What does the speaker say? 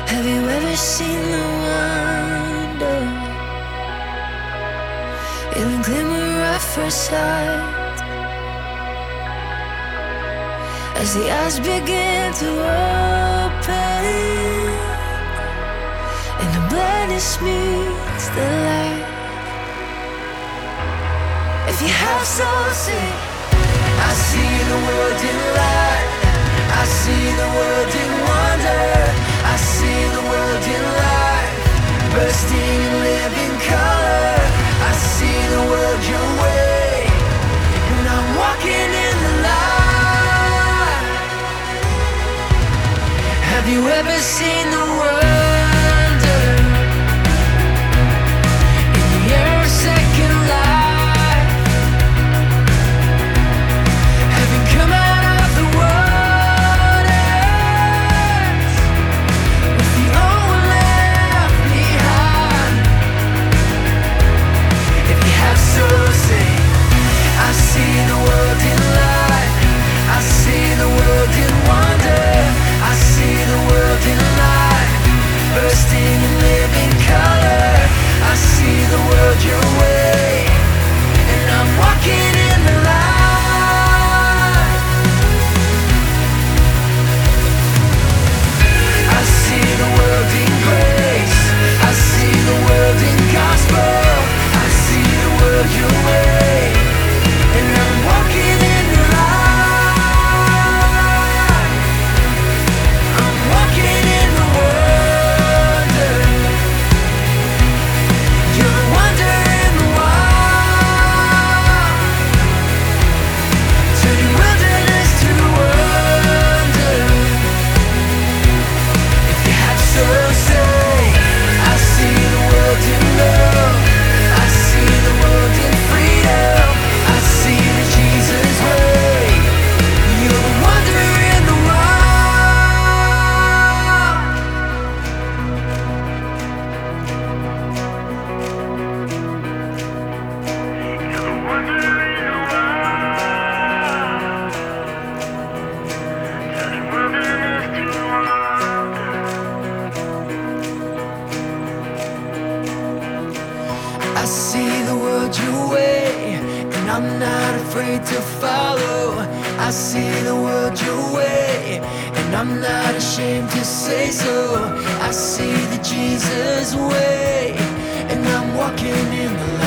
Have you ever seen the wonder in the glimmer of first sight? As the eyes begin to open and the blindness meets the light. If you have soul, sing. I see the world in light. I see the world in wonder. I see the world in light, bursting in living color. I see the world your way, and I'm walking in the light. Have you ever seen the wonder in the air of second life? Having come out of the waters with the old one left behind. If you have soul, say, I see the world in light. I see the world in wonder. I see the world in light, bursting in living color. I see the world your way, and I'm walking in the light. I see the world in grace. I see the world in gospel. I see the world your way, and I'm walking in the light. I'm walking in the wonder. You're the wonder in the wild, turning wilderness to wonder. If you have soul, say, I see the world in love. I see the world in freedom. I see the Jesus way. You're the wonder in the wild. You're the wonder in the wild, turning wilderness to wonder. I see the world your way, and I'm not afraid to follow. I see the world your way, and I'm not ashamed to say so. I see the Jesus way, and I'm walking in the